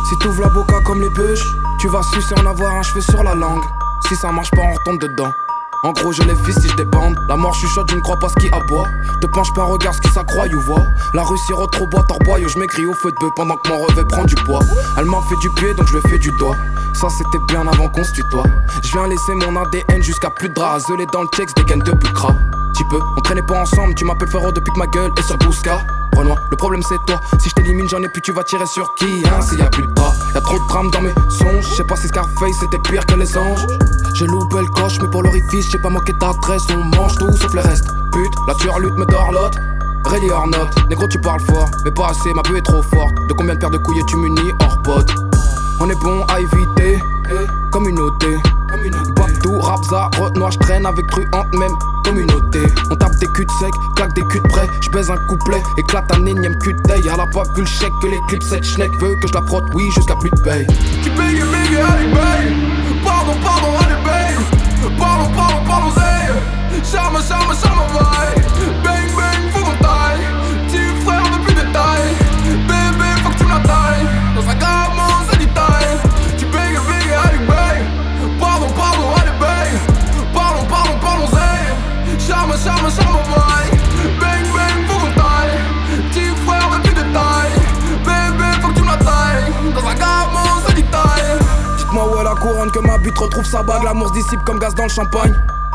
Si t'ouvres la boca comme les bûches, tu vas sucer en avoir un cheveu sur la langue. Si ça marche pas, on retombe dedans. En gros, je les fils si je débande. La mort chuchote, je ne crois pas ce qui aboie. Te penche pas, regarde ce qui s'accroît ou voit. La Russie trop boîte en bois, yo, je m'écris au feu de bœuf pendant que mon revêt prend du poids. Elle m'a fait du pied, donc je lui fais du doigt. Ça c'était bien avant qu'on se tutoie. Je viens laisser mon ADN jusqu'à plus de draps. Zelé dans le texte, dégaine de plus de gras. Petit peu, on traînait pas ensemble, tu m'appelles frérot depuis que ma gueule est sur Bousca. Renoir, le problème c'est toi, si je t'élimine j'en ai plus, tu vas tirer sur qui hein, s'il y a plus de bras. Y'a trop de drames dans mes songes, je sais pas si Scarface c'était pire que les anges. J'ai loupé le coche, mais pour l'orifice, j'ai pas manqué d'adresse, on mange tout sauf les restes. Pute, la turlute me dorlote, ready or not. Négro tu parles fort, mais pas assez, ma beuh est trop forte. De combien de paires de couilles es-tu muni hors pote? On est bon à éviter, communauté. Babdou, Rabza, Renoir, j'traîne avec truante même communauté. On tape des culs de sec, claque des culs de près. J'baise un couplet, éclate un énième cul de taille. Elle a pas vu le chèque que les clips cette schneck veut que je la frotte, oui, jusqu'à plus de paye. Tu payes, allez, babe. Pardon, allez, babe. Pardon, zay. Charme, vaille. Bang, faut qu'on taille. Petit frère de plus de taille. Bébé, faut que tu me la tailles. Dans un gamin, c'est du taille. Tu payes, allez, babe. Pardon, allez, babe. Pardon, zay. Charme, vaille. Bang, faut qu'on taille. Petit frère de plus de taille. Bébé, faut que tu me la tailles. Dans un gamin, c'est du taille. Dites-moi où est la couronne que ma bite retrouve sa bague. L'amour se dissipe comme gaz dans le champagne.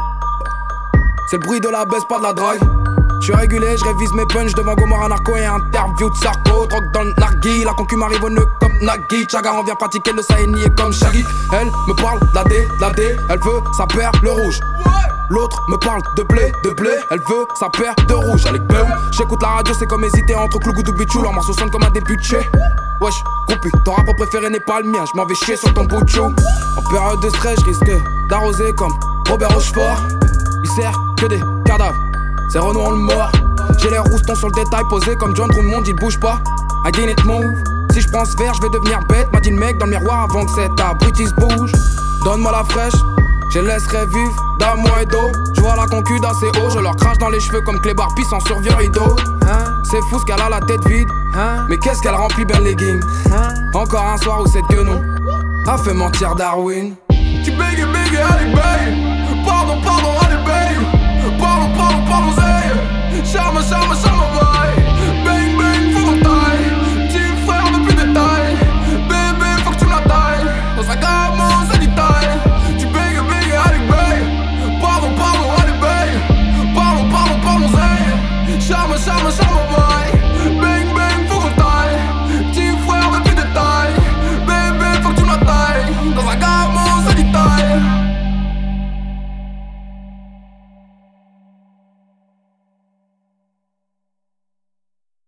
C'est le bruit de la baisse, pas de la drague. J'suis régulé, j'révise mes punchs devant Gomorrah Narco et interview de Sarko. Drogue dans le nargui, la concu m'arrive au nœud comme Nagui. Chaga revient pratiquer le Sahéni et comme Shaggy. Elle me parle de la D, elle veut sa paire le rouge. L'autre me parle de blé, elle veut sa paire de rouge. Allez, boum, j'écoute la radio, c'est comme hésiter entre Clougou ou Bichou. Leur morceau sonne comme un débuté. Wesh, groupie, ton rapport préféré n'est pas le mien, j'm'en vais chier sur ton bout de chou. En période de stress, j'risque d'arroser comme Robert Rochefort. Il sert que des cadavres, c'est Renaud le mort. J'ai les roustons sur le détail, posé comme John Drummond, il bouge pas. I gain it move. Si je pense faire, je vais devenir bête, m'a dit le mec dans le miroir avant que cet abruti se bouge. Donne-moi la fraîche, je laisserai vivre d'amour et d'eau. Je vois la concu d'assez haut, je leur crache dans les cheveux comme Clébar pisse en survie rideau. C'est fou ce qu'elle a la tête vide, mais qu'est-ce qu'elle remplit bien les leggings. Encore un soir où cette guenon a fait mentir Darwin. Tu bégayes, allez, babe. Pardon, allez, babe. Pardon, zay. Charme, vaille.